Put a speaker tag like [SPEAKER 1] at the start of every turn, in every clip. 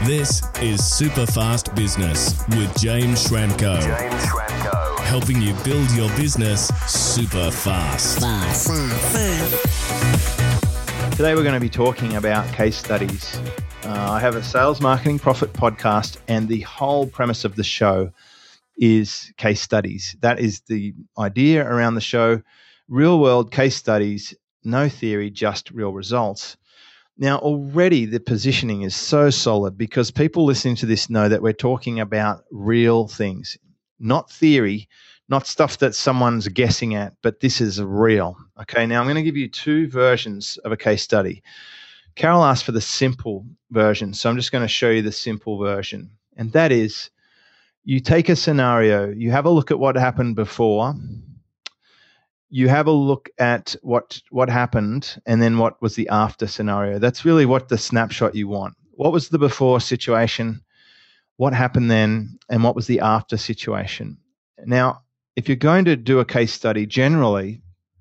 [SPEAKER 1] This is Superfast Business with James Schramko. Helping you build your business super fast.
[SPEAKER 2] Today we're going to be talking about case studies. I have a Sales Marketing Profit podcast, and the whole premise of the show is case studies. That is the idea around the show. Real world case studies, no theory, just real results. Now, already the positioning is so solid because people listening to this know that we're talking about real things, not theory, not stuff that someone's guessing at, but this is real. Okay, now I'm going to give you two versions of a case study. Carol asked for the simple version, so I'm just going to show you the simple version. And that is, you take a scenario, you have a look at what happened before, you have a look at what happened, and then what was the after scenario. That's really what the snapshot you want. What was the before situation? What happened then? And what was the after situation? Now, if you're going to do a case study, generally,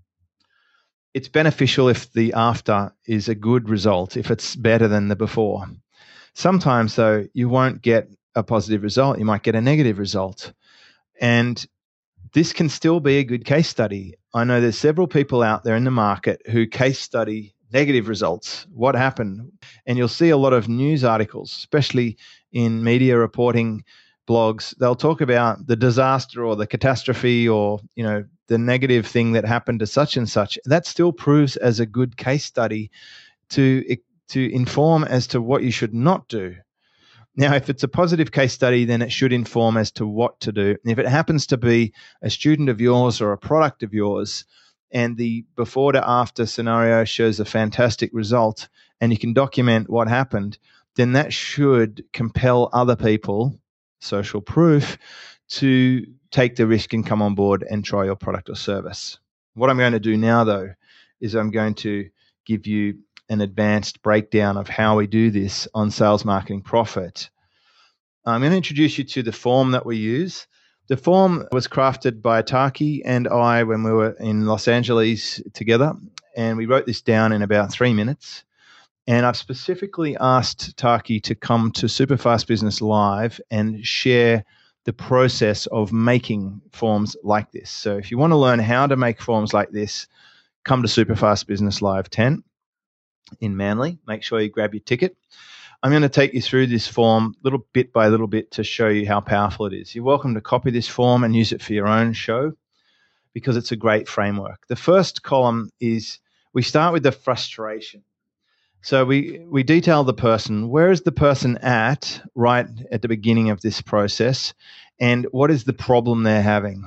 [SPEAKER 2] it's beneficial if the after is a good result, if it's better than the before. Sometimes, though, you won't get a positive result. You might get a negative result. And this can still be a good case study. I know there's several people out there in the market who case study negative results. What happened? And you'll see a lot of news articles, especially in media reporting blogs. They'll talk about the disaster or the catastrophe or, the negative thing that happened to such and such. That still proves as a good case study to inform as to what you should not do. Now, if it's a positive case study, then it should inform as to what to do. And if it happens to be a student of yours or a product of yours, and the before to after scenario shows a fantastic result, and you can document what happened, then that should compel other people, social proof, to take the risk and come on board and try your product or service. What I'm going to do now, though, is I'm going to give you an advanced breakdown of how we do this on Sales Marketing Profit. I'm going to introduce you to the form that we use. The form was crafted by Taki and I when we were in Los Angeles together, and we wrote this down in about 3 minutes. And I've specifically asked Taki to come to Superfast Business Live and share the process of making forms like this. So if you want to learn how to make forms like this, come to Superfast Business Live 10. In Manly. Make sure you grab your ticket. I'm going to take you through this form little bit by little bit to show you how powerful it is. You're welcome to copy this form and use it for your own show because it's a great framework. The first column is we start with the frustration. So we detail the person. Where is the person at right at the beginning of this process, and what is the problem they're having?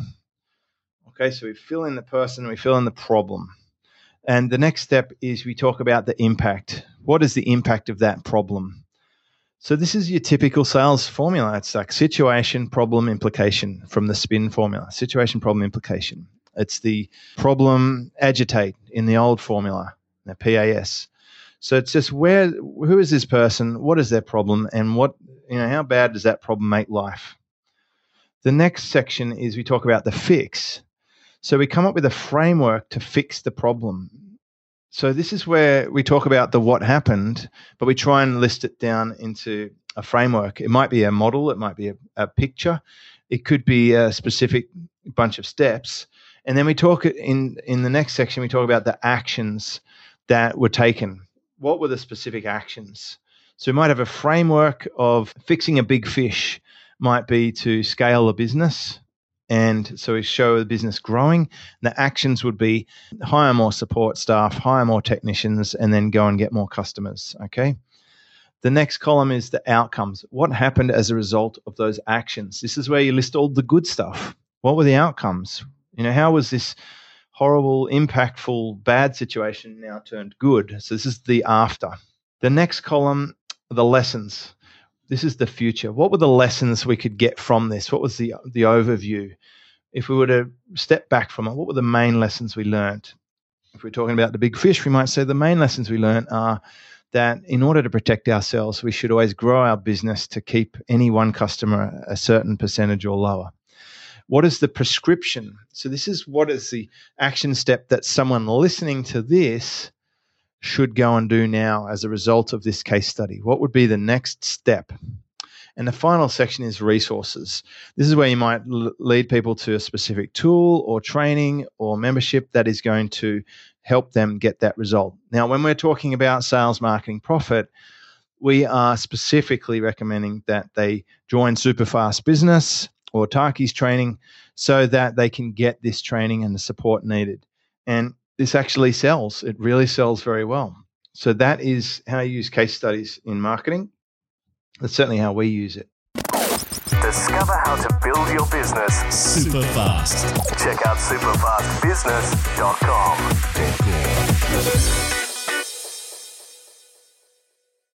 [SPEAKER 2] Okay, so we fill in the person, we fill in the problem. And the next step is we talk about the impact. What is the impact of that problem? So this is your typical sales formula. It's like situation, problem, implication from the SPIN formula. Situation, problem, implication. It's the problem, agitate in the old formula, the PAS. So it's just who is this person? What is their problem? And how bad does that problem make life? The next section is we talk about the fix. So we come up with a framework to fix the problem. So this is where we talk about the what happened, but we try and list it down into a framework. It might be a model. It might be a picture. It could be a specific bunch of steps. And then we talk in the next section, we talk about the actions that were taken. What were the specific actions? So we might have a framework of fixing a big fish, might be to scale a business. And so we show the business growing. The actions would be hire more support staff, hire more technicians, and then go and get more customers, okay? The next column is the outcomes. What happened as a result of those actions? This is where you list all the good stuff. What were the outcomes? How was this horrible, impactful, bad situation now turned good? So this is the after. The next column, the lessons. This is the future. What were the lessons we could get from this? What was the overview? If we were to step back from it, what were the main lessons we learned? If we're talking about the big fish, we might say the main lessons we learned are that in order to protect ourselves, we should always grow our business to keep any one customer a certain percentage or lower. What is the prescription? So this is what is the action step that someone listening to this should go and do now as a result of this case study? What would be the next step? And the final section is resources. This is where you might lead people to a specific tool or training or membership that is going to help them get that result. Now, when we're talking about sales, marketing, profit, we are specifically recommending that they join Superfast Business or Taki's training so that they can get this training and the support needed. And this actually sells. It really sells very well. So that is how you use case studies in marketing. That's certainly how we use it.
[SPEAKER 3] Discover how to build your business
[SPEAKER 1] super fast.
[SPEAKER 3] Check out superfastbusiness.com.